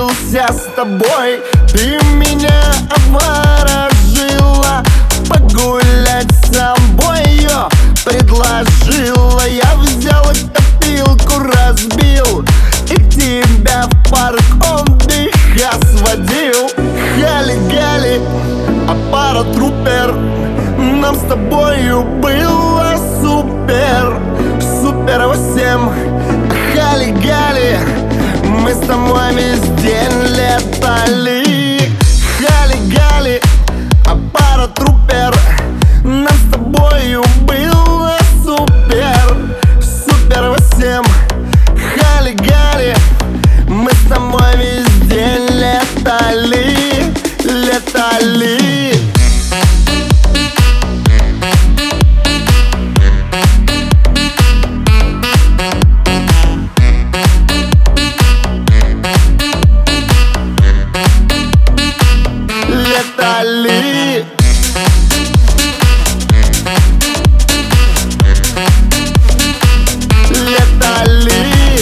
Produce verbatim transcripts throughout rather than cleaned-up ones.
встретился с тобой. Ты меня обворожила, погулять с собою предложила. Я взял и копилку разбил, и к тебя в парк отдыха сводил. Хали-гали, а трупер, нам с тобою было супер. Супер восемь, хали-гали, мы с тобой весь день летали. Хали-гали, а трупер, нам с тобою было супер. Супер восемь, хали-гали, мы с тобой весь день летали. Летали. Летали. Летали.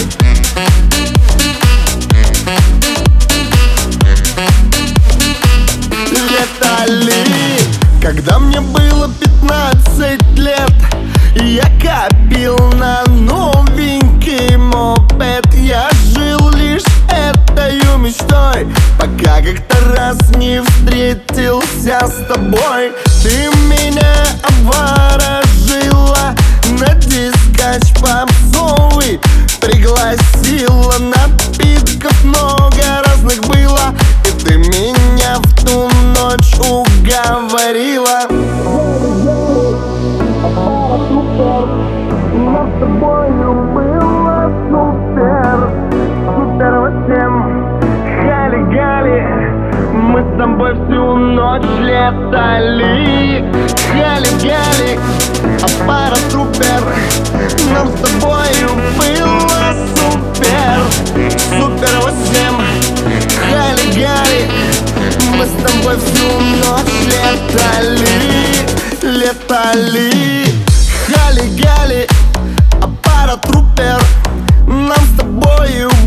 Летали. Когда мне было пятнадцать лет, я копил на новенький мопед. Я жил лишь этой мечтой, пока как-то раз не встретился с тобой. Ты меня обворожила, на дискач попсовый пригласила. Напитков много разных было, и ты меня в ту ночь уговорила. Нам с тобою было супер. Супер восемь, хали-гали, мы с тобой всю ночь летали. Хали-гали, а трупер, нам с тобою было супер. Супер восемь, хали-гали, мы с тобой всю ночь летали. Летали. Хали-гали, а трупер, нам с тобою